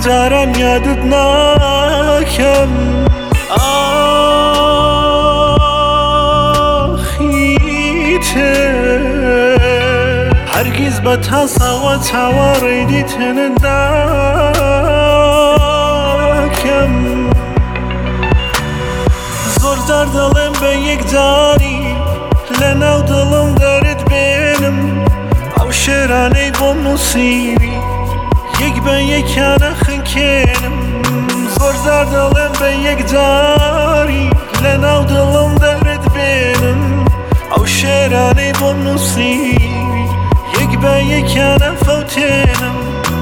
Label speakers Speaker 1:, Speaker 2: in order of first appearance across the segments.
Speaker 1: جاران یادت ناکەم ئاخی تر هەرگیز بە تاساوە چاوەڕێی دیتنت ناکەم زۆر جار دەڵێم بە یەکجاری لەناو دڵم دەرت بێنم ئەو شێرانەی بۆم نووسیوی یەک بە یەکیانە خنکێنم زۆر جار دەڵێم بە یەکجاری لەناو دڵم دەرت بێنم ئەو شێرانەی بۆم نووسیوی یەک بە یەکیانە فەوتێنم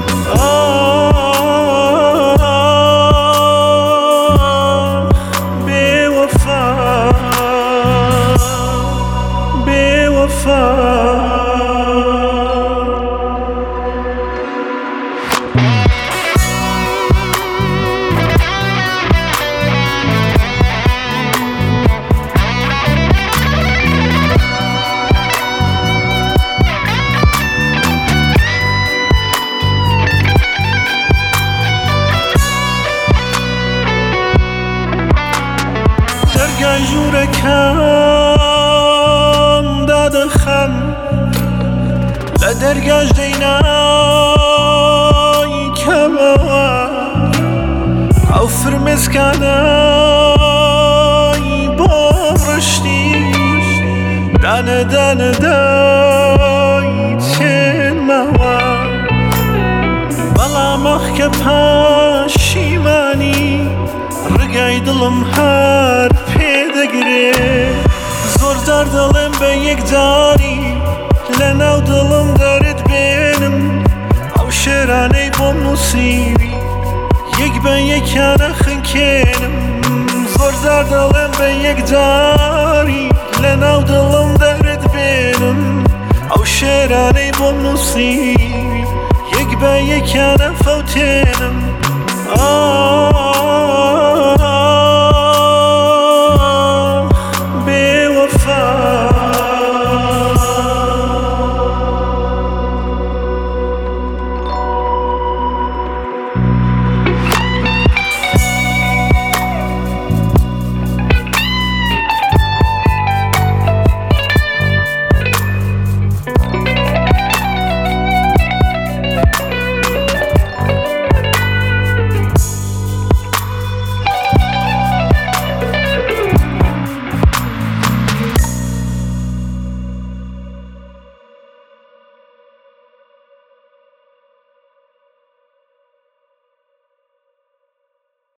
Speaker 1: بێوەفا بێوەفا دەرگای ژوورەکەم دادەخەم لە دەرگاش دەینای کەمەوە ئەو فرمێسکانەی بۆم ڕشتی دانە دانە دای چێنمەوە بەڵام ئەخکە پاشیمانی ڕگای دڵم هەر پێدەگرێ زۆر جار دەڵێم بە یەکجاری لەناو دڵم دەرت بێنم ئەو شێرانەی بۆم نووسیوی یەک بە یەکیانە خنکێنم زۆر جار دەڵێم بە یەکجاری لەناو دڵم دەرت بێنم ئەو شێرانەی بۆم نووسیوی یەک بە یەکیانە فەوتێنم